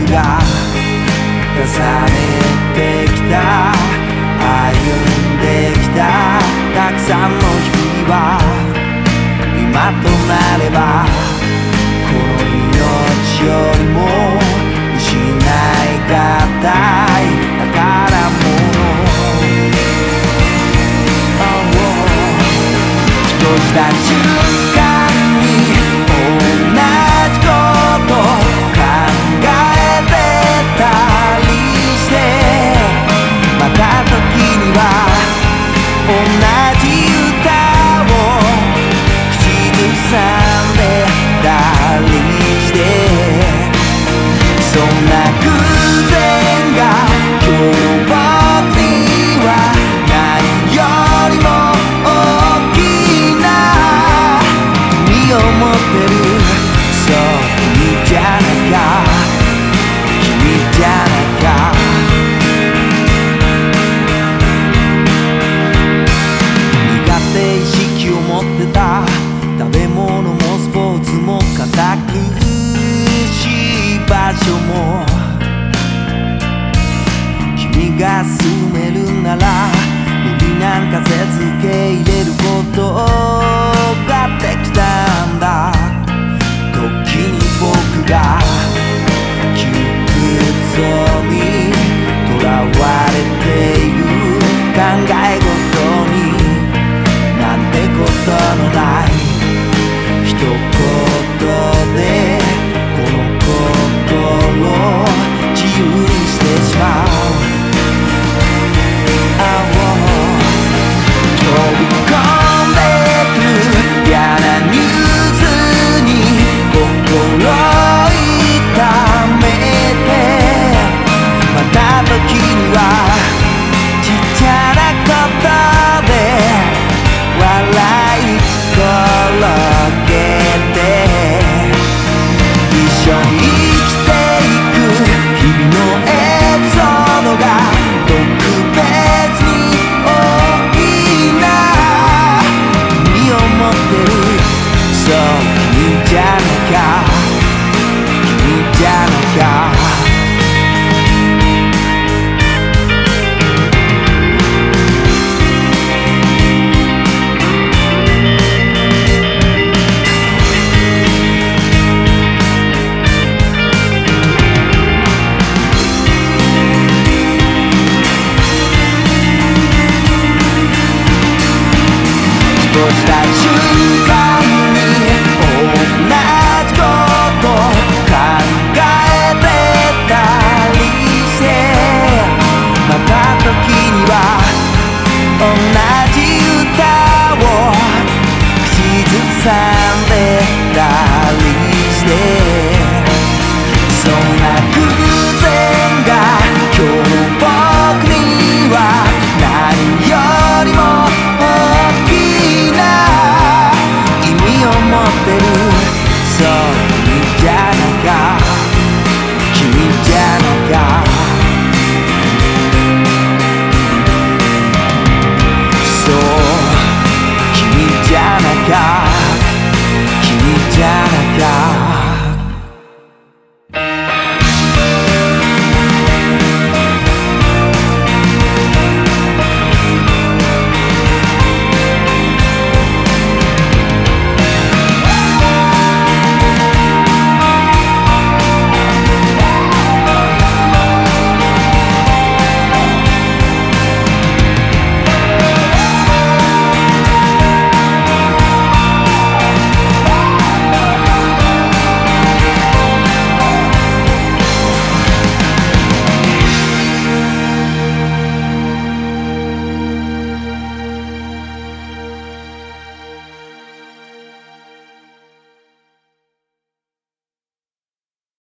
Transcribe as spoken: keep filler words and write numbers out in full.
が重ねてきた歩んできたたくさんの日々は今となればこの命よりも失いがたい宝物ふとした瞬間に同じこと考えてたりしてまた時には同じ歌を口ずさんでたりしてそんな偶然が今日の僕には何よりも大きな意味を持ってるそう君じゃないか君じゃないか苦手意識を持ってた食べ物もスポーツも堅苦しい場所も君が住めるなら無理なんかせず受け入れることができたんだ時に僕が窮屈にとらわれている考え事になんてことのない一言